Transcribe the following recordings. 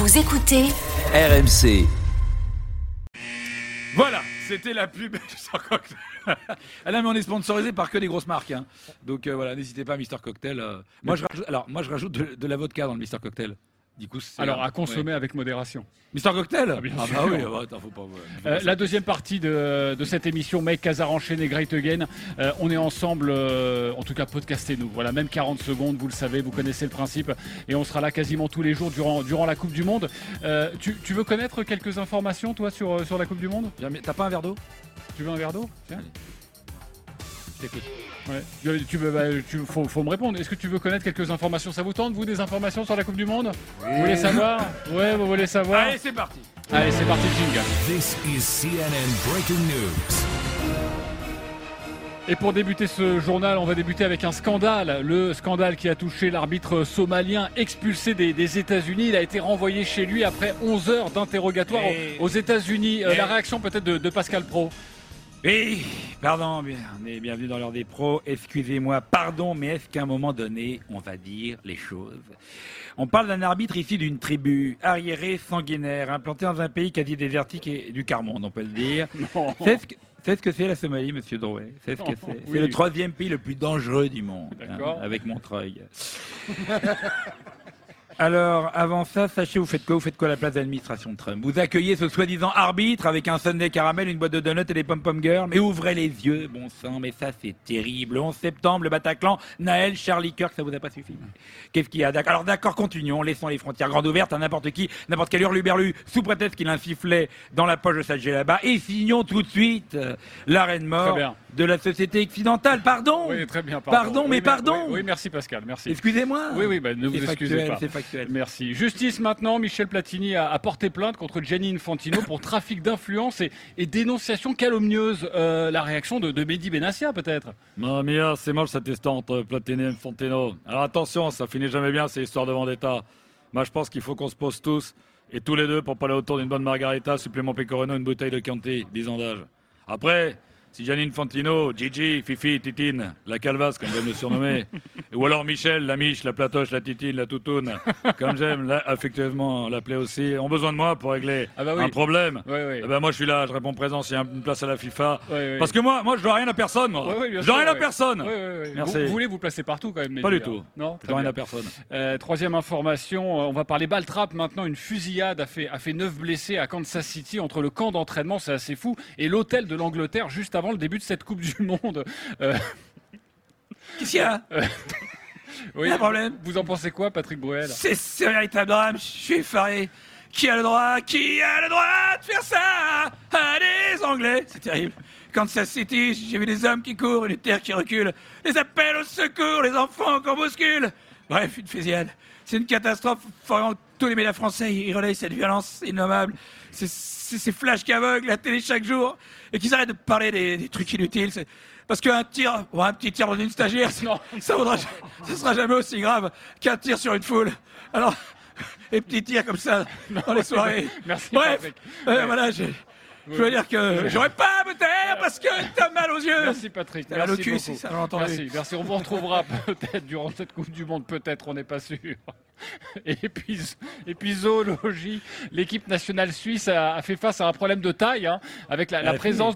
Vous écoutez RMC. Voilà, c'était la pub Mister Cocktail. Ah là, mais on est sponsorisé par que des grosses marques. Hein. Donc voilà, n'hésitez pas à Mister Cocktail. Moi, je rajoute de la vodka dans le Mister Cocktail. Du coup, alors, à consommer avec modération. Mister Cocktail bien bah sûr. oui, attends, faut pas... La deuxième partie de cette émission, Mike Casar enchaîné Great Again. On est ensemble, en tout cas podcastez-nous. Voilà, même 40 secondes, vous le savez, vous connaissez le principe. Et on sera là quasiment tous les jours durant la Coupe du Monde. Tu veux connaître quelques informations, toi, sur la Coupe du Monde ? T'as pas un verre d'eau ? Tu veux un verre d'eau ? Tiens. Je t'écoute. Ouais. Faut me répondre. Est-ce que tu veux connaître quelques informations ? Ça vous tente, vous, des informations sur la Coupe du Monde ? Vous voulez savoir ? Ouais, vous voulez savoir ? Allez, c'est parti. Allez, c'est parti, jingle. This is CNN Breaking News. Et pour débuter ce journal, on va débuter avec un scandale. Le scandale qui a touché l'arbitre somalien expulsé des États-Unis. Il a été renvoyé chez lui après 11 heures d'interrogatoire aux États-Unis. La réaction peut-être de Pascal Praud. Oui, pardon, bienvenue dans l'heure des pros. Excusez-moi, pardon, mais est-ce qu'à un moment donné, on va dire les choses ? On parle d'un arbitre issu d'une tribu arriérée, sanguinaire, implantée dans un pays quasi désertique et du quart-monde, on peut le dire. C'est ce que c'est la Somalie, monsieur Drouet. C'est ce que c'est. Oui. C'est le 3e pays le plus dangereux du monde, avec Montreuil. Alors, avant ça, sachez, vous faites quoi à la place de l'administration de Trump ? Vous accueillez ce soi-disant arbitre avec un sundae caramel, une boîte de donuts et des pom-pom girls. Mais ouvrez les yeux, bon sang, mais ça c'est terrible. Le 11 septembre, le Bataclan, Naël, Charlie Kirk, ça vous a pas suffi ? Qu'est-ce qu'il y a ? Alors d'accord, continuons, laissons les frontières grandes ouvertes à n'importe qui, n'importe quel hurluberlu, sous prétexte qu'il insifflait dans la poche de sa là-bas. Et signons tout de suite l'arène mort de la société occidentale. Pardon ? Oui, très bien, pardon. Pardon. Oui, merci Pascal, merci. Excusez-moi. Oui, ne vous excusez pas. C'est factuel. Merci. Justice maintenant, Michel Platini a porté plainte contre Gianni Infantino pour trafic d'influence et dénonciation calomnieuse. La réaction de Mehdi Benassia peut-être ? Mamma mia, c'est moche cette histoire entre Platini et Infantino. Alors attention, ça finit jamais bien ces histoires de vendetta. Moi je pense qu'il faut qu'on se pose tous, et tous les deux, pour parler autour d'une bonne margarita, supplément pecorino, une bouteille de Chianti, 10 ans d'âge. Après, si Gianni Infantino, Gigi, Fifi, Titine, la calvasse comme j'aime le surnommer, ou alors Michel, la miche, la platoche, la titine, la toutoune, comme j'aime affectueusement l'appeler aussi, ont besoin de moi pour régler un problème. Oui. Eh ben moi je suis là, je réponds présent s'il y a une place à la FIFA. Oui. Parce que moi je dois rien à personne, moi. Je dois rien à personne. Oui. Merci. Vous voulez vous placer partout quand même, Mehdi, Pas du tout. Non, je dois rien à personne. Troisième information, on va parler balle trappe maintenant. Une fusillade a fait 9 blessés à Kansas City entre le camp d'entraînement, c'est assez fou, et l'hôtel de l'Angleterre juste avant le début de cette Coupe du Monde. Qu'est-ce qu'il y a ? Oui, un problème. Vous en pensez quoi, Patrick Bruel ? C'est un véritable drame, je suis effaré. Qui a le droit de faire ça à des Anglais ? C'est terrible. Kansas City, j'ai vu des hommes qui courent, une terre qui recule, les appels au secours, les enfants qu'on bouscule. Bref, une fusillade. C'est une catastrophe. Vraiment, tous les médias français, ils relayent cette violence innommable. C'est ces flashs qui aveuglent la télé chaque jour et qu'ils arrêtent de parler des trucs inutiles. Parce qu'un tir, un petit tir dans une stagiaire, ça sera jamais aussi grave qu'un tir sur une foule. Alors, les petits tirs comme ça dans les soirées. Merci. Bref, voilà, je veux dire que j'aurais pas à me taire parce que t'as mal aux yeux. Merci Patrick. T'as mal au cul, beaucoup. si ça l'a entendu. Merci. On vous retrouvera peut-être durant cette Coupe du Monde, peut-être, on n'est pas sûr. Et puis zoologie, l'équipe nationale suisse a fait face à un problème de taille, avec la présence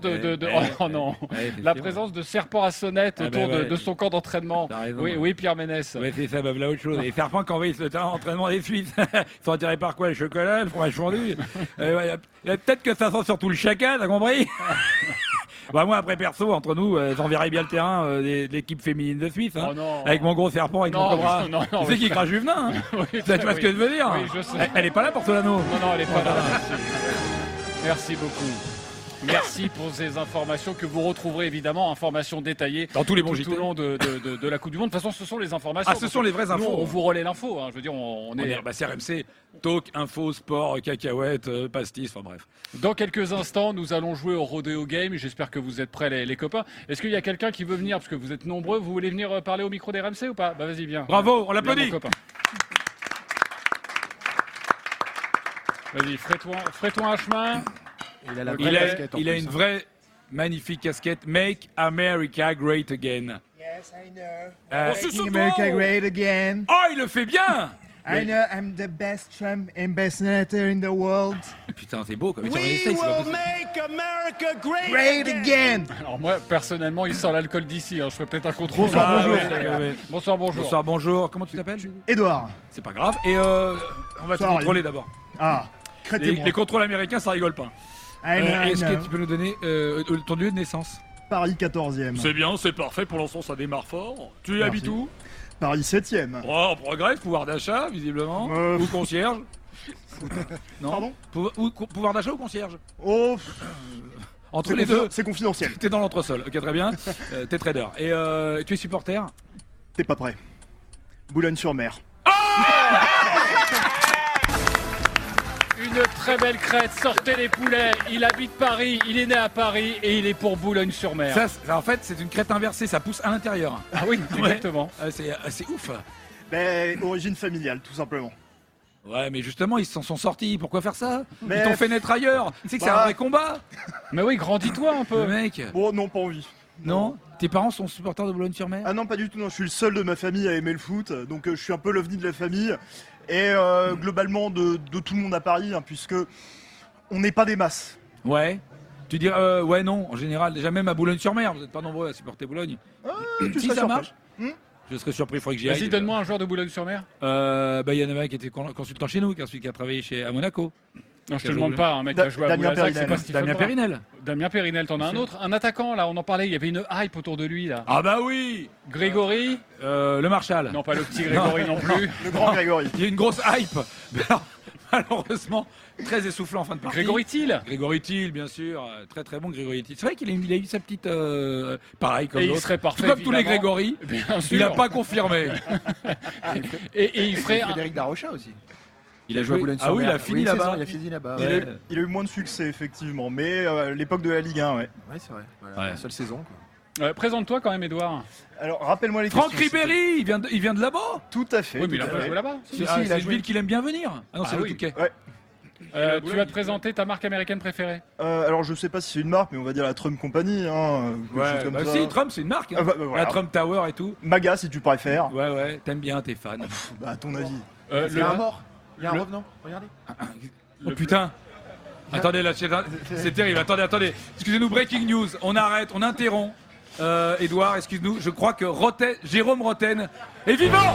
la présence de serpents à sonnette autour de son camp d'entraînement. Oui, Pierre Ménès. Oui, c'est ça, là autre chose. Les serpents qui envahissent le terrain d'entraînement des Suisses, ils sont attirés par quoi ? Le chocolat, le fromage fondu. Peut-être que ça sent surtout le chacal, t'as compris ? Moi, après perso, entre nous, j'enverrai bien le terrain de l'équipe féminine de Suisse, avec mon gros serpent, avec mon cobra. Tu sais qui crache du venin, hein. Tu vois ce que je veux dire ? Oui, je sais. Elle est pas là pour Solano. Non, elle est pas là. Merci beaucoup. Merci pour ces informations que vous retrouverez évidemment, informations détaillées dans tous les bons tout au long de la Coupe du Monde. De toute façon, ce sont les informations. Ce sont les vraies infos. Nous, on vous relaie l'info. Je veux dire, on est. C'est RMC, talk, info, sport, cacahuètes, pastis, enfin bref. Dans quelques instants, nous allons jouer au Rodeo Game. J'espère que vous êtes prêts, les copains. Est-ce qu'il y a quelqu'un qui veut venir ? Parce que vous êtes nombreux. Vous voulez venir parler au micro des RMC ou pas ? Vas-y, viens. Bravo, on l'applaudit. Vas-y, ferai-toi un chemin. Il a une vraie magnifique casquette. Make America Great Again. Yes, I know. Making America great again. Oh, il le fait bien. I know I'm the best Trump impersonator in the world. Putain, c'est beau, quoi. Mais We c'est pas will possible. make America great, Great again. Alors moi, personnellement, il sent l'alcool d'ici. Je ferai peut-être un contrôle. Bonsoir, bonjour. Ouais. Bonsoir, bonjour. Bonsoir, bonjour. Comment tu t'appelles? Edouard. C'est pas grave. Et on va te Sorry. contrôler d'abord. Ah, Les, crétez-moi. les contrôles américains, ça rigole pas. I know, I Est-ce know. que tu peux nous donner ton lieu de naissance? Paris 14e. C'est bien, c'est parfait. Pour l'instant, ça démarre fort. Tu habites où? Paris 7e. Oh, on progresse, pouvoir d'achat, visiblement. Euh, Ou concierge. Non. Pardon? Pouvoir d'achat ou concierge? Oh, Entre les deux. c'est confidentiel. T'es dans l'entresol. Ok, très bien. T'es trader. Et tu es supporter? T'es pas prêt. Boulogne-sur-Mer. Une très belle crête. Sortez les poulets. Il habite Paris. Il est né à Paris et il est pour Boulogne-sur-Mer. Ça, en fait, c'est une crête inversée. Ça pousse à l'intérieur. Ah oui, Ouais. exactement. C'est ouf. Ben, origine familiale, tout simplement. Ouais, mais justement, ils s'en sont sortis. Pourquoi faire ça? Mais- Ils t'ont fait naître ailleurs. Tu sais que c'est Bah. un vrai combat. Mais oui, grandis-toi un peu. Le mec. Bon, non, pas envie. Non? Tes parents sont supporters de Boulogne-sur-Mer? Ah non, pas du tout, non, je suis le seul de ma famille à aimer le foot, donc je suis un peu l'ovni de la famille, et globalement de tout le monde à Paris, hein, puisque on n'est pas des masses. Ouais. Tu dis ouais, non, en général, déjà même à Boulogne-sur-Mer, vous n'êtes pas nombreux à supporter Boulogne. Tu Si serais ça surpris. marche, je serais surpris, il faudrait que j'y aille. Vas-y, donne-moi un joueur de Boulogne-sur-Mer. Bah, il y en avait un qui était consultant chez nous, qui a travaillé à Monaco. Non, je te demande pas, un mec qui a joué à Damien Boulazac, c'est Périnel. pas Stephen Damien Brun. Périnel. Damien Périnel, t'en as un autre. Un attaquant, là, on en parlait, il y avait une hype autour de lui, là. Ah bah oui. Grégory. Le Marshal. Non, pas le petit Grégory non plus. Le grand Grégory. Il y a une grosse hype. Mais alors, malheureusement, très essoufflant en fin de partie. Grégory Thiel. Grégory Thiel, bien sûr. Très très bon Grégory Thiel. C'est vrai qu'il a eu sa petite... pareil comme Et il l'autre. serait parfait, Comme tous les évidemment. Grégory. Bien Il n'a sûr. pas confirmé. Et il ferait un... Frédéric Darocha aussi. Il a joué à joué. Boulogne-sur-Mer. Ah oui, il a fini une là-bas. saison, Il a fini là-bas. Il, Ouais, a eu moins de succès, effectivement, mais l'époque de la Ligue 1, ouais. Ouais, c'est vrai. Voilà, Ouais. la seule saison. Quoi. Présente-toi quand même, Edouard. Alors, rappelle-moi les Franck questions. Ribéry, il vient de là-bas. Tout à fait. Oui, mais il a tout à pas fait. joué là-bas. C'est si, ah, il a c'est une joué. ville qu'il aime bien venir. Ah non, c'est Ah le oui. Touquet. Ouais. Tu vas te présenter ta marque américaine préférée. Alors, je sais pas si c'est une marque, mais on va dire la Trump Company, hein, quelque chose Ouais, comme bah ça. si, Trump, c'est une marque. Hein. Ah bah, voilà. La Trump Tower et tout. Maga, si tu préfères. Ouais, ouais, t'aimes bien, t'es fan. Bah, à ton avis. Il y a un mort. Il y a un revenant. Regardez. Oh putain. Attendez, là, c'est terrible. Attendez. Excusez-nous, breaking news. On arrête, on interrompt. Edouard, excuse-nous. Je crois que Jérôme Roten est vivant.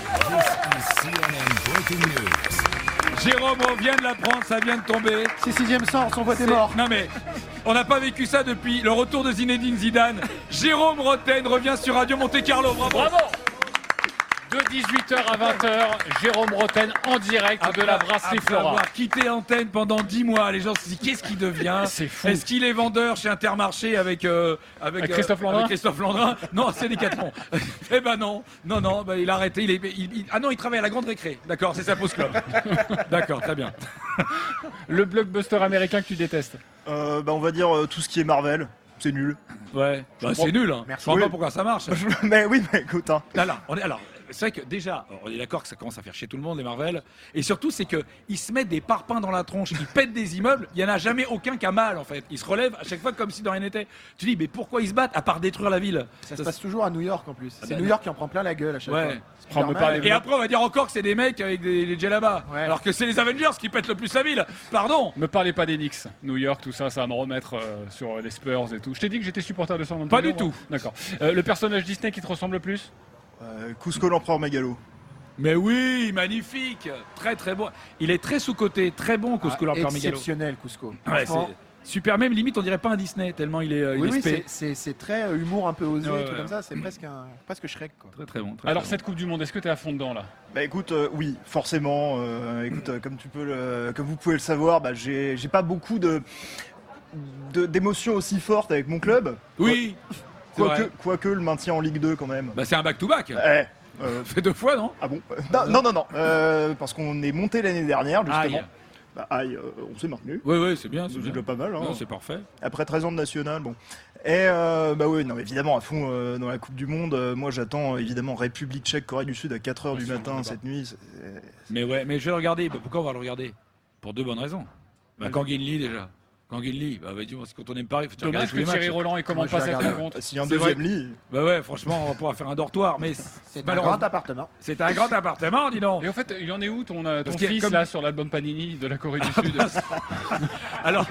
CNN Breaking News. Jérôme, on vient de l'apprendre, ça vient de tomber. C'est sixième sort, son vote est C'est- mort. Non mais, on n'a pas vécu ça depuis le retour de Zinedine Zidane. Jérôme Roten revient sur Radio Monte Carlo. Bravo. Bravo. De 18h à 20h, Jérôme Roten en direct de la brasserie Après Flora. avoir quitté Antenne pendant 10 mois, les gens se disent qu'est-ce qu'il devient? C'est fou. Est-ce qu'il est vendeur chez Intermarché avec Christophe Landrin avec Christophe Landrin? Non, c'est Decathlon. Eh ben non, bah, il a arrêté. Ah non, il travaille à la Grande Récré. D'accord, c'est sa pause club. D'accord, très bien. Le blockbuster américain que tu détestes. Bah, on va dire tout ce qui est Marvel. C'est nul. Ouais, bah, c'est nul. Hein. Merci. Je vois Oui. pas pourquoi ça marche. mais oui, mais écoute, hein. Alors, c'est vrai que déjà, on est d'accord que ça commence à faire chier tout le monde, les Marvel. Et surtout, c'est qu'ils se mettent des parpaings dans la tronche, ils pètent des immeubles. Il n'y en a jamais aucun qui a mal, en fait. Ils se relèvent à chaque fois comme si de rien n'était. Tu dis, mais pourquoi ils se battent à part détruire la ville? Ça se passe toujours à New York en plus. C'est bah, New York qui en prend plein la gueule à chaque Ouais. fois. Prends-me Superman, pas les- Et après, on va dire encore que c'est des mecs avec des djellabas. Ouais. Alors que c'est les Avengers qui pètent le plus la ville. Pardon. Me parlez pas des Knicks, New York, tout ça, ça va me remettre sur les Spurs et tout. Je t'ai dit que j'étais supporter de San Antonio. Pas du moi. tout. D'accord. Le personnage Disney qui te ressemble le plus? Cusco l'empereur mégalo. Mais oui, magnifique. Très très bon. Il est très sous-coté, très bon, Cusco l'Empereur Mégalo. Exceptionnel, Cusco. Ouais, Franchement, c'est super, même limite, on dirait pas un Disney, tellement il est, il oui, est oui, spé. c'est très humour un peu osé, Ouais, et tout ouais. comme ça. C'est presque Shrek, quoi. Très très bon. très, Alors très cette Coupe du Monde, est-ce que t'es à fond dedans là? Bah écoute, oui, forcément. Écoute, comme vous pouvez le savoir, bah, j'ai pas beaucoup d'émotions aussi fortes avec mon club. bon. Oui. c'est vrai. Quoique le maintien en Ligue 2 quand même. Bah c'est un back-to-back. Fait 2 fois, non? Ah bon Non. Parce qu'on est monté l'année dernière, justement. Aïe. Bah, aïe, on s'est maintenu. Oui, c'est bien. C'est C'est bien. déjà pas mal. Hein. Non, c'est parfait. Après 13 ans de national, bon. Et bah oui, non, évidemment, à fond dans la Coupe du Monde. Moi, j'attends évidemment République tchèque, Corée du Sud à 4h du sûr, matin d'accord. cette nuit. Mais ouais, mais je vais le regarder. Bah, pourquoi on va le regarder? Pour 2 bonnes raisons. Bah, Kang In Lee déjà. Kanguinli, bah dis-moi, c'est quand on aime Paris, faut Dommage regarder tous que les Thierry matchs. Roland il commande Moi, pas je vais cette regarder. rencontre. S'il y a un C'est deuxième lit. Bah ouais, franchement, on va pouvoir faire un dortoir, mais C'est un malheureusement, grand appartement. c'est un grand appartement, dis donc. Et en fait, il en est où ton Parce que fils comme- là sur l'album Panini de la Corée du Sud? Alors,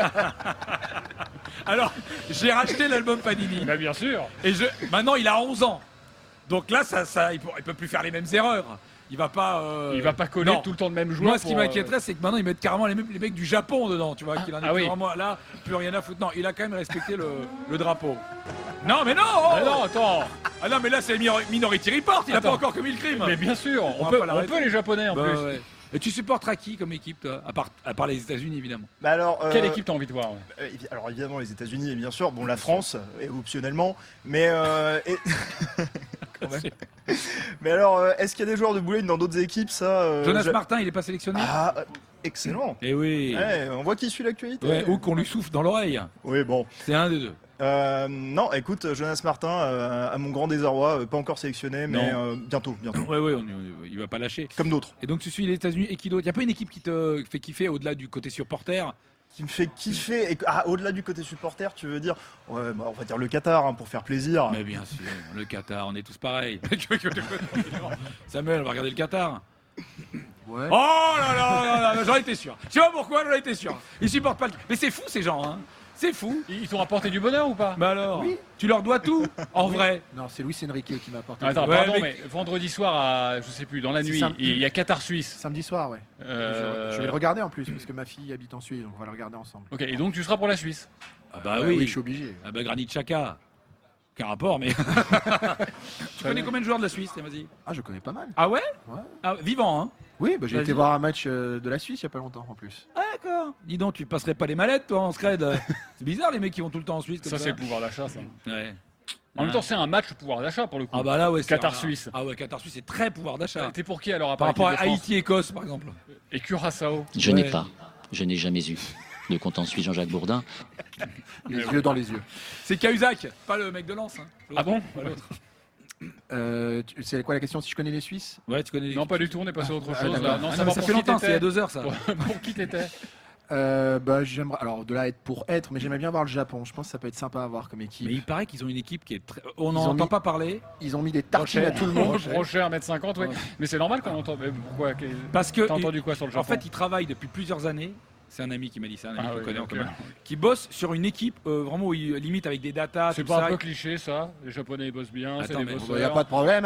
alors, j'ai racheté l'album Panini. Bah bien sûr. Et maintenant, il a 11 ans. Donc là, il peut plus faire les mêmes erreurs. Il va pas. Il va pas coller non. tout le temps le même joueur. Moi, ce qui m'inquiéterait, c'est que maintenant, ils mettent carrément les mecs du Japon dedans, tu vois, qu'il en est Ah oui. vraiment là, plus rien à foutre. Non, il a quand même respecté le drapeau. Non, mais non Ah non, attends. Ah non, mais là, c'est Minority Report, il a pas Attends. encore commis le crime. Mais bien sûr, On on va peut, pas l'arrêter. les Japonais en Bah, plus. ouais. Et tu supporteras qui comme équipe, toi, à part les États-Unis, évidemment. Bah alors, Quelle équipe t'as envie de voir? Alors évidemment les États-Unis, bien sûr. Bon, la France, optionnellement. Mais quand même. Mais alors, est-ce qu'il y a des joueurs de Boulogne dans d'autres équipes, ça Jonas Martin, il est pas sélectionné Ah, excellent. Eh oui. Ouais, on voit qui suit l'actualité. Ouais, ou qu'on lui souffle dans l'oreille. Oui, bon. C'est un des deux. Non, écoute, Jonas Martin, à mon grand désarroi, pas encore sélectionné, mais bientôt. Ouais, il va pas lâcher. Comme d'autres. Et donc tu suis les États-Unis et qui d'autre? Il y a pas une équipe qui te fait kiffer au-delà du côté supporter? Qui me fait kiffer. Au-delà du côté supporter, tu veux dire ouais, bah, on va dire le Qatar, hein, pour faire plaisir. Mais bien sûr, le Qatar, on est tous pareils. Samuel, on va regarder le Qatar. Ouais. Oh là là, j'en étais sûr. Je sais pas pourquoi, j'en étais sûr. Ils supportent pas le... Mais c'est fou ces gens, hein. C'est fou. Ils t'ont apporté du bonheur ou pas? Mais alors, tu leur dois tout, en vrai. Non, c'est Luis Enrique qui m'a apporté. Attends, Ouais, pardon, mais- mais vendredi soir à, je sais plus, dans la C'est nuit, simple. il y a Qatar-Suisse. Samedi soir, ouais. Je vais le regarder en plus, parce que ma fille habite en Suisse, donc on va le regarder ensemble. Ok, et donc tu seras pour la Suisse. Ah bah Oui, oui. je suis obligé. Ah bah Granit Xhaka. Qu'un rapport, mais... Tu connais combien de joueurs de la Suisse, vas-y? Ah, je connais pas mal. Ah ouais? Ouais. Ah, vivant, hein? Oui, bah, j'ai Vas-y. été voir un match de la Suisse il y a pas longtemps en plus. Ah d'accord. Dis donc, tu passerais pas les mallettes, toi, en scred? C'est bizarre, les mecs qui vont tout le temps en Suisse comme Ça, ça. c'est le pouvoir d'achat, ça. Ouais. En même temps, c'est un match pouvoir d'achat pour le coup. Ah bah là, ouais. c'est- Qatar-Suisse. Ah ouais, Qatar-Suisse, c'est très pouvoir d'achat. T'es pour qui alors à Par part rapport à l'équipe de France Haïti-Écosse, par exemple. Et Curaçao. Je Ouais. n'ai pas, je n'ai jamais eu de compte en Suisse Jean-Jacques Bourdin. Les yeux dans les yeux. C'est Cahuzac, pas le mec de Lens. Hein. Ah bon? Pas l'autre. C'est quoi la question, si je connais les Suisses? Ouais, tu connais les... Non, pas du tout, on est passé à autre Ah, chose d'accord. là. Ah, non, ça mais va ça pour fait qui longtemps, c'est il y a t'étais 2 heures, ça. Pour qui t'étais? Bah, j'aimerais. Alors, de là être pour être, mais j'aimerais bien voir le Japon. Je pense que ça peut être sympa à voir comme équipe. Mais il paraît qu'ils ont une équipe qui est très... On Ils n'en ont entend mis- pas parler. Ils ont mis des tartines à tout le monde. Brochet 1m50, ouais. Ouais. Mais c'est normal qu'on entende. Mais pourquoi? Parce que... T'as entendu quoi sur le Japon? En fait, ils travaillent depuis plusieurs années. C'est un ami qui m'a dit ça, un ami Ah qu'on oui, connaît en ok. commun. Qui bosse sur une équipe vraiment où ils limitent avec des datas, C'est tout pas ça. un peu cliché ça? Les Japonais ils bossent bien, c'est Attends, des mais bosseurs. Il n'y a pas de problème.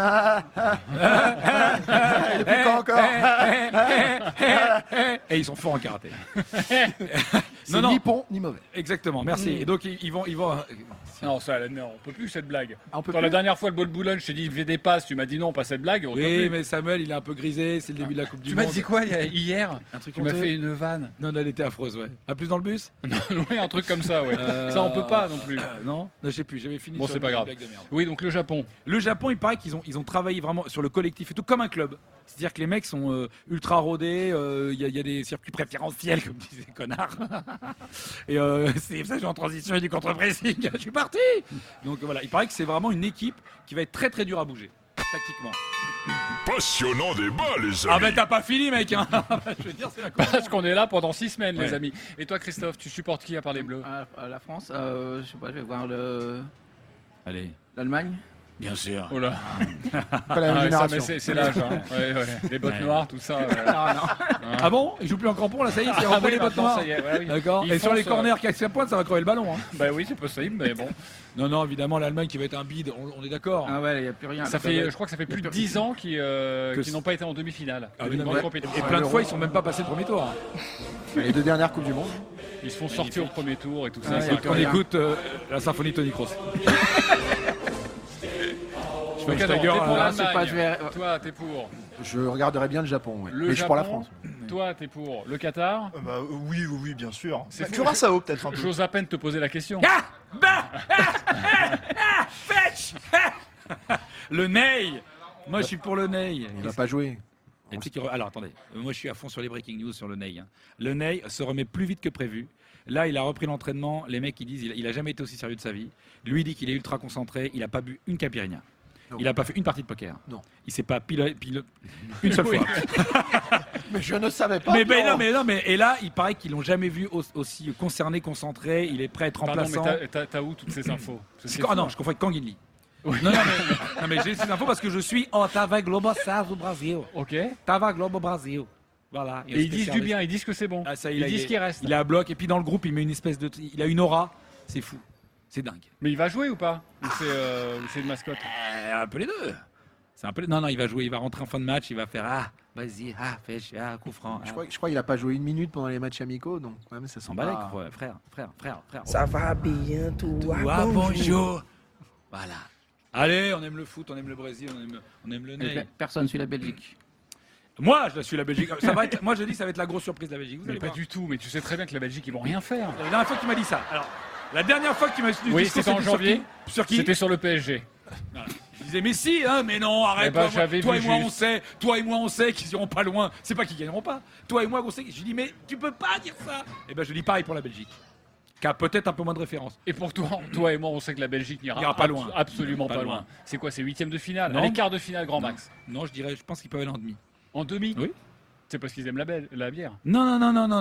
Depuis quand encore? Et ils sont forts en karaté. C'est ni bon ni mauvais. Exactement, merci. Et donc ils vont Non, ça, non, on peut plus cette blague. Ah, on peut Quand plus la dernière fois le ball boulogne, je t'ai dit fais des passes, tu m'as dit non, pas cette blague. on peut Oui, plus. mais Samuel, il est un peu grisé, c'est le début de la Coupe du Tu Monde. m'as dit quoi hier? Un truc Tu m'as honteux. fait une vanne. Non, elle était affreuse, ouais. À plus dans le bus Oui, un truc comme ça, ouais. Ça on peut pas non plus. Non, non, je sais plus, j'avais fini Bon, sur c'est une pas grave. blague de merde. Oui, donc le Japon. Le Japon, il paraît qu'ils ont travaillé vraiment sur le collectif et tout, comme un club. C'est-à-dire que les mecs sont ultra rodés, il y a des circuits préférentiels, comme disaient les connards. Et c'est ça, je suis en transition et du contre-pressing, je suis parti. Donc voilà, il paraît que c'est vraiment une équipe qui va être très très dure à bouger, tactiquement. Passionnant débat, les amis. Ah ben t'as pas fini, mec, hein. Je veux dire, c'est la Coupe du Parce Monde. qu'on est là pendant 6 semaines, les Ouais. amis. Et toi, Christophe, tu supportes qui à part les Bleus? La France, je sais pas, je vais voir Allez, l'Allemagne. bien sûr. Oh là. Pas la même Ah, ouais, ça, génération. mais c'est l'âge. Hein. Ouais, ouais. Les bottes Ouais. noires, tout ça. Ah bon? Il joue plus en crampon là, ça y est, c'est Ah repris oui, les bottes maintenant, noires. ça y est, ouais, oui. D'accord. Ils Et sur les foncent, corners qui accèdent pointe, ça va crever le ballon. Hein. Bah oui, c'est possible, mais bon. Non, évidemment, l'Allemagne qui va être un bide, on est d'accord. Ah ouais, il n'y a plus rien. Ça fait, je crois que ça fait plus de 10 ans qu'ils n'ont pas été en demi-finale. Ah, Une oui, grande ouais. compétition. Et plein de fois, ils sont même pas passés le premier tour. Hein. Les 2 dernières Coupes du Monde. Ils se font sortir au premier tour et tout ça. Ouais, c'est y a Donc, on rien. écoute la symphonie Tony Kroos. Ok, ta donc, gueule, t'es pour là, je sais pas, l'Allemagne. je vais- Toi, t'es pour Je regarderais bien le Japon, ouais. le Mais je suis Japon. pour la France. Toi, t'es pour le Qatar. Bah, oui, bien sûr. C'est fou. Curaçao peut-être un peu. J'ose à peine te poser la question. Fetch Le Ney. Moi, je suis pour le Ney. Il va pas jouer. Et tu sais qu'il Alors attendez, moi je suis à fond sur les breaking news sur le Ney. Hein. Le Ney se remet plus vite que prévu. Là, il a repris l'entraînement. Les mecs, ils disent il a jamais été aussi sérieux de sa vie. Lui, il dit qu'il est ultra concentré. Il a pas bu une caipirinha. Non. Il n'a pas fait une partie de poker. Non. Il s'est pas pile une seule fois. Mais je ne savais pas. Mais et là, il paraît qu'ils l'ont jamais vu aussi concerné, concentré. Il est prêt à être Pardon, remplaçant. mais t'as où toutes ces infos? Non, je confonds avec Kanguinli. Non, mais j'ai ces infos parce que je suis en Tava Globo Saz au Brasil. Ok. Tava Globo Brasil. Voilà. Et ils disent du bien, ils disent que c'est bon. Ah, ça, ils disent qu'il reste. Il est à bloc et puis dans le groupe, il met une espèce de. Il a une aura. C'est fou. C'est dingue. Mais il va jouer ou pas? Ou c'est une mascotte? Un peu les deux. C'est un peu. Non, il va jouer. Il va rentrer en fin de match. Il va faire vas-y, fais coup franc. Je crois qu'il a pas joué une minute pendant les matchs amicaux, donc même ça sent pas. Frère. Ça va bien, toi. Bonjour. Voilà. Allez, on aime le foot, on aime le Brésil, on aime le nez. Personne suit la Belgique. Moi, je suis la Belgique. Moi, je dis que ça va être la grosse surprise de la Belgique. Vous Mais allez pas voir. du tout. Mais tu sais très bien que la Belgique, ils vont rien faire. La dernière fois que tu m'as dit ça. Alors, la dernière fois que tu m'as dit Oui, c'était en janvier. Sur qui C'était sur le PSG. Voilà. Je disais mais si, mais non, arrête. Eh ben, j'avais toi vu et moi, juste. Toi et moi, on sait qu'ils iront pas loin. C'est pas qu'ils gagneront pas. Toi et moi, on sait. Je dis mais tu peux pas dire ça. Et ben, je dis pareil pour la Belgique, qui a peut-être un peu moins de référence. Et pour toi et moi, on sait que la Belgique n'ira pas loin. Absolument Pas pas loin. loin. C'est quoi, c'est huitième de finale? Non. Les quarts de finale, grand max. Non, je pense qu'ils peuvent aller en demi. En demi? Oui. C'est parce qu'ils aiment la bière. Non,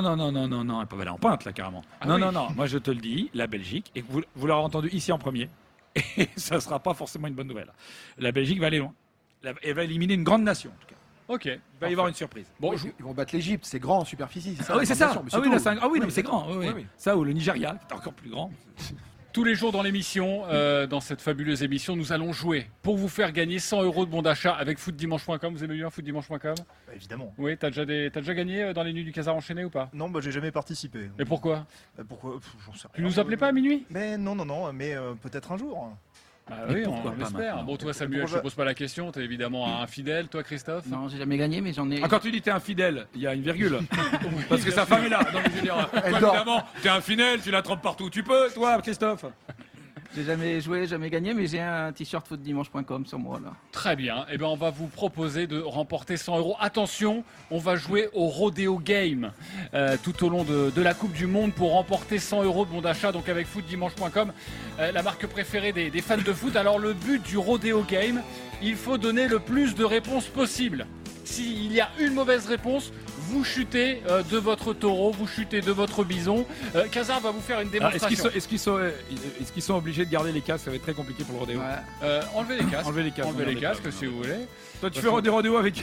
ils peuvent aller en pinte là carrément. Ah non, oui. non, moi je te le dis, la Belgique, et vous l'aurez entendu ici en premier, et ça sera pas forcément une bonne nouvelle. La Belgique va aller loin. Elle va éliminer une grande nation en tout cas. Ok. Il va y avoir une surprise. Bon, Ils vont battre l'Égypte, c'est grand en superficie. Ah oui, c'est ça. Mais Ah oui, tout. là, non, mais c'est grand. Oui. Oui. Ça ou le Nigeria, qui est encore plus grand. tous les jours dans l'émission, dans cette fabuleuse émission, nous allons jouer pour vous faire gagner 100 € de bon d'achat avec footdimanche.com. Vous aimez bien footdimanche.com? Bah, évidemment. Oui, t'as déjà gagné dans les nuits du Casar enchaîné ou pas? Non, bah j'ai jamais participé. Et pourquoi? Pourquoi J'en sais Tu rien. nous appelais pas à minuit? Mais non, mais peut-être un jour. Bah Mais oui, pourquoi on pas l'espère. maintenant? Bon, toi Samuel, Pourquoi je te pose pas la question, t'es évidemment un fidèle, toi Christophe? Non, j'ai jamais gagné, mais j'en ai. Quand tu dis t'es infidèle, il y a une virgule. Parce que sa femme est là. Donc, je veux dire, toi, Elle dort. évidemment, t'es infidèle, tu la trompes partout. Tu peux, toi, Christophe? J'ai jamais joué, jamais gagné, mais j'ai un t-shirt footdimanche.com sur moi là. Très bien, eh ben, on va vous proposer de remporter 100 €. Attention, on va jouer au Rodeo Game tout au long de la Coupe du Monde pour remporter 100 € de bon d'achat, donc avec footdimanche.com, la marque préférée des fans de foot. Alors le but du Rodeo Game, il faut donner le plus de réponses possible. S'il y a une mauvaise réponse, vous chutez de votre taureau, vous chutez de votre bison. Kazar va vous faire une démonstration. Est-ce qu'ils sont obligés de garder les casques? Ça va être très compliqué pour le rodéo. Ouais. Enlevez les casques. Enlevez les casques. Enlevez les on casques enlève si vous voulez. Toi, tu fais des rodéos avec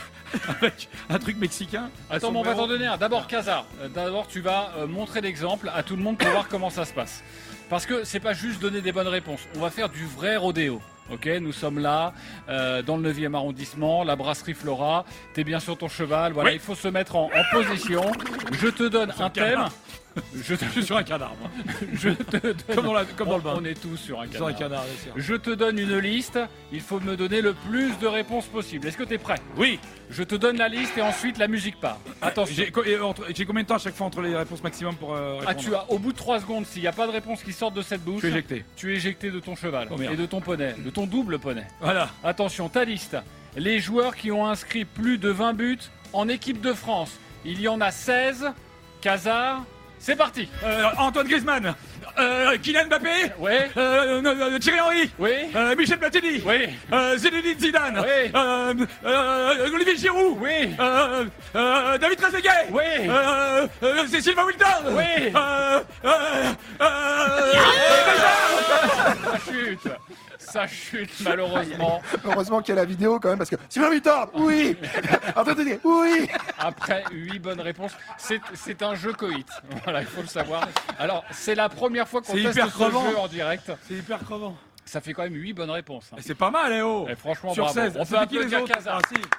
un truc mexicain? Attends, mais on va t'en donner un. D'abord, Kazar, d'abord tu vas montrer l'exemple à tout le monde pour voir comment ça se passe. Parce que c'est pas juste donner des bonnes réponses. On va faire du vrai rodéo. Ok, nous sommes là, dans le 9e arrondissement, la brasserie Flora. T'es bien sur ton cheval, voilà, Oui. il faut se mettre en position. Je te donne un thème. canard. Je suis sur un canard, moi. Je te donne... Comme dans le bain. On est tous sur un Sur un canard. canard, bien sûr. Je te donne une liste, il faut me donner le plus de réponses possible. Est-ce que tu es prêt? Oui. Je te donne la liste et ensuite la musique part. Attention. J'ai combien de temps à chaque fois entre les réponses maximum pour répondre? Ah, tu as au bout de 3 secondes, s'il n'y a pas de réponse qui sortent de cette bouche, Je suis éjecté. tu es éjecté de ton cheval Oh, merde. et de ton poney, de ton double poney. Voilà. Attention, ta liste. Les joueurs qui ont inscrit plus de 20 buts en équipe de France. Il y en a 16. Kazar, c'est parti. Antoine Griezmann. Kylian Mbappé. Ouais. Thierry Henry. Oui. Michel Platini. Oui. Zinedine Zidane. Oui. Olivier Giroud. Oui. David Trezeguet. Oui. C'est Sylvain Wilton. Oui. Ça chute malheureusement. Heureusement qu'il y a la vidéo quand même, parce que Sylvain Vuitton, oui. Attendez, oui. Après 8 bonnes réponses, c'est un jeu coït. Voilà, il faut le savoir. Alors, c'est la première fois qu'on C'est teste hyper ce crevant. jeu en direct. C'est hyper crevant. Ça fait quand même 8 bonnes réponses. hein. Et c'est pas mal, oh. Et franchement, Sur bravo. 16. On peut C'était qui les applaudir autres? Kazar. Ah, si.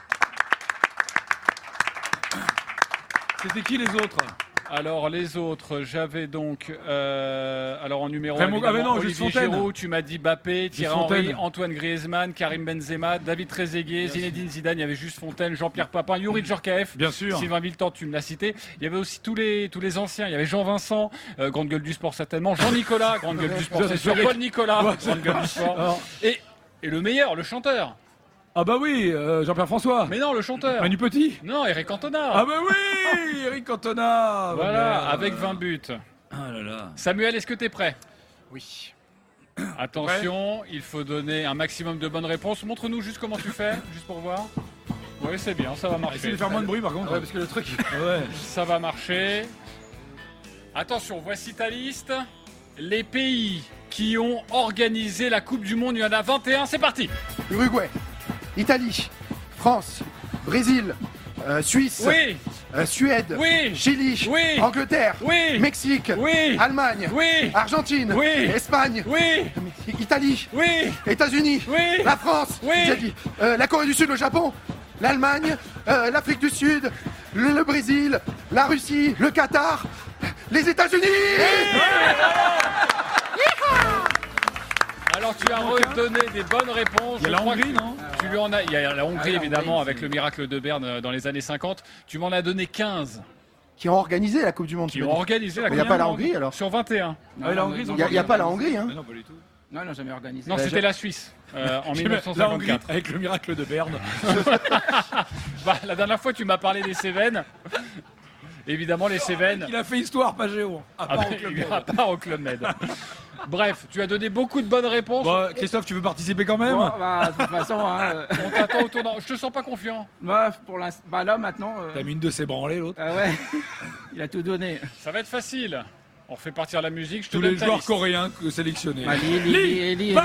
C'était qui les autres? Alors, les autres, j'avais donc... alors, en numéro 1, Raymond- ah, mais non, juste Olivier Fontaine. Giroud, tu m'as dit Mbappé, Thierry Fontaine. Henry, Antoine Griezmann, Karim Benzema, David Trezeguet, Zinedine Zidane, il y avait juste Fontaine, Jean-Pierre Papin, Youri Djorkaeff. Bien sûr. Sylvain Viltan, tu me l'as cité. Il y avait aussi tous les anciens. Il y avait Jean-Vincent, grande gueule du sport certainement. Jean-Nicolas, grande gueule du sport, c'est sûr. Paul Nicolas, grande gueule du sport. Alors. Et le meilleur, le chanteur. Ah bah oui, Jean-Pierre François. Mais non, le chanteur. Manu Petit. Non, Eric Cantona. Ah bah oui, Eric Cantona. Voilà, Mais, avec 20 buts. Ah là là. Samuel, est-ce que t'es prêt? Oui. Attention, il faut donner un maximum de bonnes réponses. Montre-nous juste comment tu fais, juste pour voir. Oui, c'est bien, ça va marcher. Essaye de faire moins de bruit par contre. Ouais, parce que le truc. Ouais. Ça va marcher. Attention, voici ta liste. Les pays qui ont organisé la Coupe du Monde, il y en a 21, c'est parti. Uruguay, Italie, France, Brésil, Suisse, Oui, Suède, oui, Chili, oui, Angleterre, oui, Mexique, oui, Allemagne, oui, Argentine, Oui. Espagne, oui, Italie, oui, États-Unis, oui, la France, Oui. j'ai dit, la Corée du Sud, le Japon, l'Allemagne, l'Afrique du Sud, le Brésil, la Russie, le Qatar, les États-Unis. Alors tu as redonné des bonnes réponses. Il y a Je la crois Hongrie, que non tu lui en as. Il y a la Hongrie la évidemment Hongrie, avec le miracle de Berne dans les années 50. Tu m'en as donné 15 Qui ont organisé la Coupe du Monde. qui tu ont m'as dit. organisé la Mais il n'y a Coupe pas du la Monde. Hongrie alors. Sur 21. Non, la Hongrie, ils ont Il n'y a pas la Hongrie, hein. Mais non, pas du tout. Non, jamais organisé. Non, c'était la Suisse en La Hongrie 1954. avec le miracle de Berne. Bah, la dernière fois, tu m'as parlé des Cévennes. Évidemment, les Cévennes. Il a fait histoire, pas géo. À part au Club Med. À part au Club Med. Bref, tu as donné beaucoup de bonnes réponses. Bon, Christophe, tu veux participer quand même Bon, bah, de toute façon, hein, On t'attend au tournant. Je te sens pas confiant. bah, pour l'instant, bah là maintenant, T'as mis une de ses branlées, l'autre. ah ouais, il a tout donné. Ça va être facile. On refait partir la musique. Je te Tous donne les ta joueurs liste. coréens sélectionnés. Bah, Lili,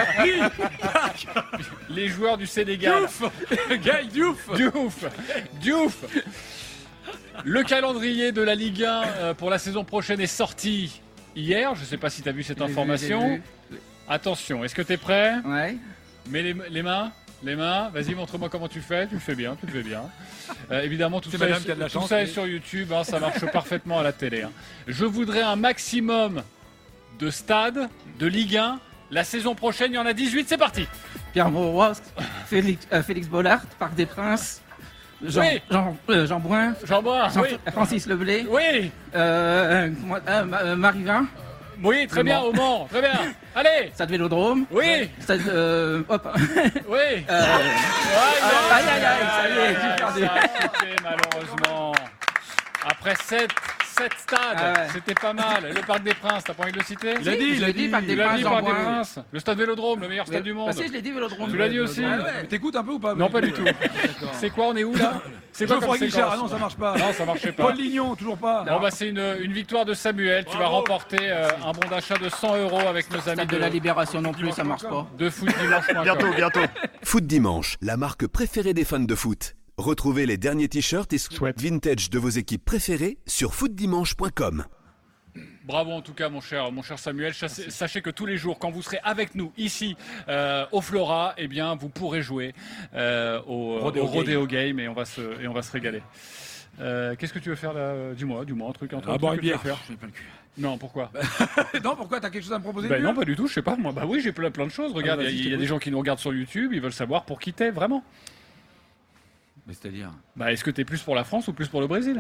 Les joueurs du Sénégal. Diouf Gaï Diouf Diouf. Le calendrier de la Ligue 1 pour la saison prochaine est sorti hier. Je ne sais pas si tu as vu cette information. Attention, est-ce que tu es prêt? Ouais. Mets les mains. Les mains, vas-y, montre-moi comment tu fais. Tu le fais bien, tu le fais bien. Évidemment, tout C'est ça, madame qui a de la tout chance, ça est mais- sur YouTube, hein, ça marche parfaitement à la télé. Hein. Je voudrais un maximum de stades de Ligue 1. La saison prochaine, il y en a 18, c'est parti. Pierre Mauroy, Félix Bollard, Parc des Princes, Oui. Jean Brun, Jean-Bois, oui. Francis Leblé, Oui, Marivin, oui, très Le bien, Mans. au Mans, très bien. Allez, Stade Vélodrome, oui, Stade, hop, oui. aïe, ça y est, j'ai perdu. Ça a coupé, malheureusement. Après 7 stades, Ah ouais. c'était pas mal. Le Parc des Princes, t'as pas envie de le citer? Il a dit, je l'ai dit, Parc des Tu l'as Princes, dit, Jean Parc des Brun. Princes. Le Stade Vélodrome, le meilleur stade du monde. Bah si, je l'ai dit Vélodrome. Tu l'as dit aussi. Ah ouais. Mais t'écoutes un peu ou pas? Non, pas du tout. C'est quoi, on est où là? C'est quoi comme Geoffroy Guichard, séquence? ah non, ça marche pas. Non, ça marchait pas. Paul Lignon, toujours pas. Bon bah c'est une victoire de Samuel. Tu vas Bravo. remporter un bon d'achat de 100 € avec nos amis Stade de la Libération non plus, ça marche pas. de footdimanche.com. Bientôt. Foot Dimanche, la marque préférée des fans de foot. Retrouvez les derniers t-shirts et sweats vintage de vos équipes préférées sur footdimanche.com. Bravo en tout cas mon cher Samuel. Sachez que tous les jours quand vous serez avec nous ici au Flora, eh bien vous pourrez jouer au Rodeo Game et on va se régaler. Qu'est-ce que tu veux faire là? Dis-moi un truc Ah truc bon, que une tu veux bière. faire. J'ai pas le cul. Non, pourquoi? Non, pourquoi? T'as quelque chose à me proposer? Ben non, pas du tout, je sais pas moi. Bah oui, j'ai plein de choses. Regarde, vas-y, il je y a t'écoute. des gens qui nous regardent sur YouTube, ils veulent savoir pour qui t'es vraiment. Mais c'est-à-dire? Bah est-ce que t'es plus pour la France ou plus pour le Brésil?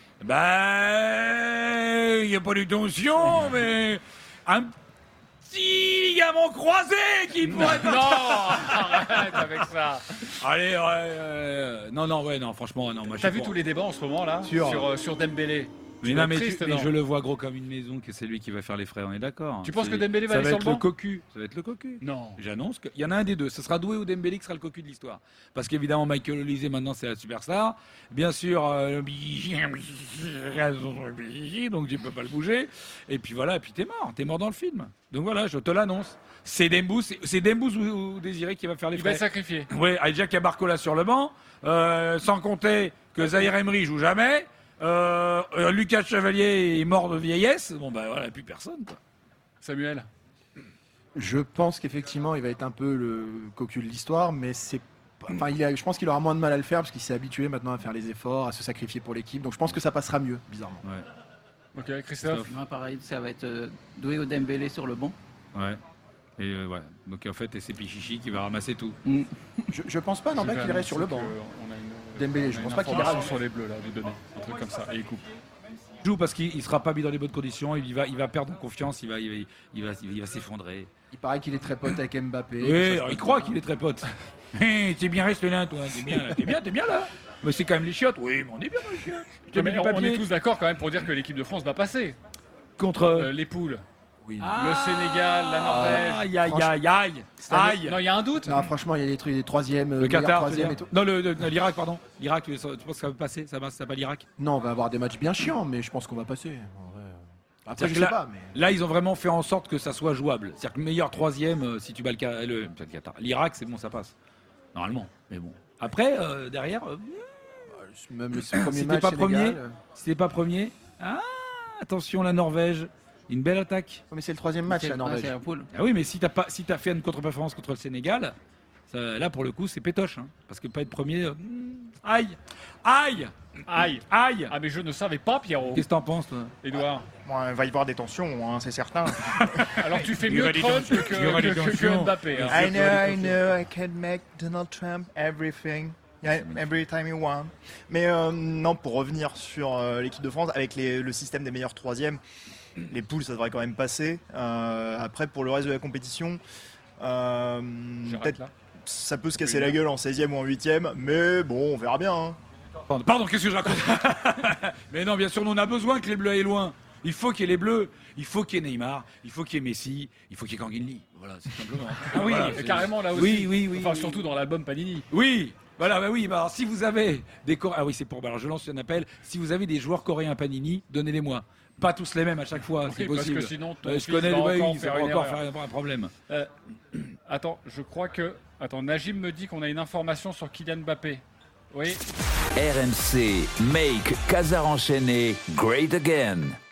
Bah, il n'y a pas de tension, mais un petit ligament croisé qui pourrait Non, pas. arrête avec ça. Allez, non, franchement, non. Moi, T'as vu tous les débats en ce moment là sur Dembélé? Mais Tu non, dois mais, être triste, mais non je le vois gros comme une maison, que c'est lui qui va faire les frais, on est d'accord. Tu penses C'est- que Dembélé va ça aller va sur être le le banc cocu. Ça va être le cocu. Non. J'annonce qu'il y en a un des deux. Ce sera Doué ou Dembélé qui sera le cocu de l'histoire. Parce qu'évidemment, Michael Olise, maintenant, c'est la superstar. Bien sûr, donc tu peux pas le bouger. Et puis voilà, et puis t'es mort dans le film. Donc voilà, je te l'annonce. C'est Dembous ou Désiré qui va faire les Il va frais. être sacrifié. Oui, avec Jacques Barcola sur le banc, sans compter que Zahir Emery joue jamais, Lucas Chevalier est mort de vieillesse, bon ben voilà, plus personne quoi. Samuel. Je pense qu'effectivement, il va être un peu le cocu de l'histoire, mais c'est enfin, je pense qu'il aura moins de mal à le faire parce qu'il s'est habitué maintenant à faire les efforts, à se sacrifier pour l'équipe. Donc je pense que ça passera mieux, bizarrement. Ok, Christophe. Moi, pareil, ça va être Doué ou Dembélé sur le banc. Ouais. Et ouais. Donc en fait, c'est Pichichi qui va ramasser tout. Je pense pas, non, pas qu'il irait sur le banc. Dembélé, je pense pas qu'il ira sur les bleus là, lui donner un truc comme ça et il coupe. Il joue parce qu'il sera pas mis dans les bonnes conditions, il va perdre en confiance, il va s'effondrer. Il paraît qu'il est très pote avec Mbappé. Oui, alors, il croit qu'il est très pote. T'es bien resté là, toi. T'es bien là. Mais c'est quand même les chiottes. Oui, mais on est bien dans les chiottes. Mais on est tous d'accord quand même pour dire que l'équipe de France va passer contre les poules. Oui. Le Sénégal, la Norvège. Aïe. Non, il y a un doute. Non, franchement, il y a des trucs, des troisièmes, Le Qatar, troisième et tout. non, l'Irak, pardon. L'Irak, tu penses que ça va passer? Ça va l'Irak? Non, on va avoir des matchs bien chiants, mais je pense qu'on va passer. En vrai. Après, je sais là, pas, mais... là, ils ont vraiment fait en sorte que ça soit jouable. C'est-à-dire que le meilleur troisième, si tu bats le Qatar. L'Irak, c'est bon, ça passe. Normalement, mais bon. Après, derrière, même le si premier t'es match pas Sénégal, premier, si t'es pas premier, attention la Norvège, une belle attaque. mais c'est le troisième match la Norvège. Ah oui, mais si t'as fait une contre-performance contre le Sénégal, là pour le coup c'est pétoche, hein, parce que pas être premier, aïe. Ah mais je ne savais pas, Pierrot. Qu'est-ce que t'en penses, toi, Edouard? Bon, il va y avoir des tensions, hein, c'est certain. Alors tu fais mieux Trump que Mbappé. Hein. I know, I can make Donald Trump everything. Yeah, every time you want. Mais non, pour revenir sur l'équipe de France, avec le système des meilleurs troisièmes, les poules, ça devrait quand même passer. Après, pour le reste de la compétition, peut-être ça peut se casser la gueule en 16e ou en 8e, mais bon, on verra bien. Hein. Pardon, qu'est-ce que je raconte? Mais non, bien sûr, nous, on a besoin que les Bleus aillent loin. Il faut qu'il y ait les Bleus, il faut qu'il y ait Neymar, il faut qu'il y ait Messi, il faut qu'il y ait Kanguinli. Voilà, c'est simplement. Ah oui, voilà, carrément là aussi. Oui. Enfin, surtout dans l'album Panini. Oui. Voilà, alors, si vous avez des alors je lance un appel. Si vous avez des joueurs coréens Panini, donnez-les-moi. Pas tous les mêmes à chaque fois, c'est possible. Parce que sinon, je connais ça va encore faire un problème. Attends, je crois que. Attends, Najim me dit qu'on a une information sur Kylian Mbappé. Oui. RMC, make Casar enchaîné great again.